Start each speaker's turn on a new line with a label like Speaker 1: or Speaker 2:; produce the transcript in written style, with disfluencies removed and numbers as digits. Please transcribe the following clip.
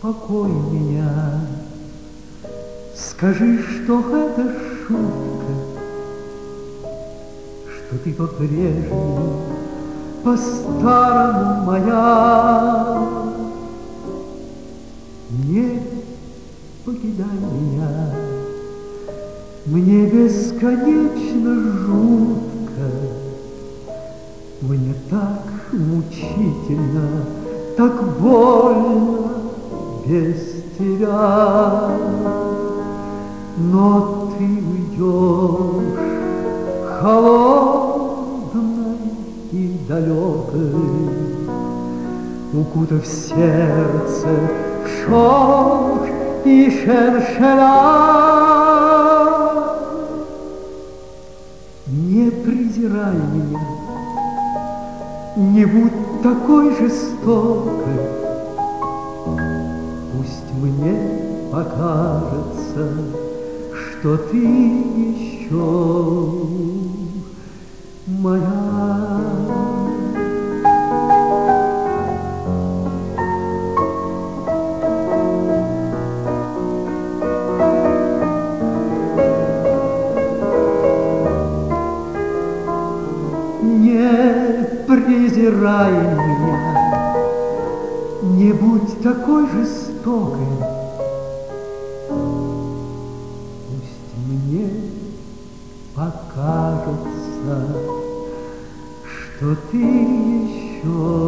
Speaker 1: успокой меня. Скажи, что это шутка, что ты по-прежнему, по-старому моя. Не покидай меня, мне бесконечно жутко, мне так мучительно, так больно без тебя. Но ты уйдешь холодной и далекой, укутав сердце в шелк и шершеля. Не презирай меня, не будь такой жестокой, пусть мне покажется, что ты еще моя. Не презирай меня, не будь такой жестокой, пусть мне покажется, что ты еще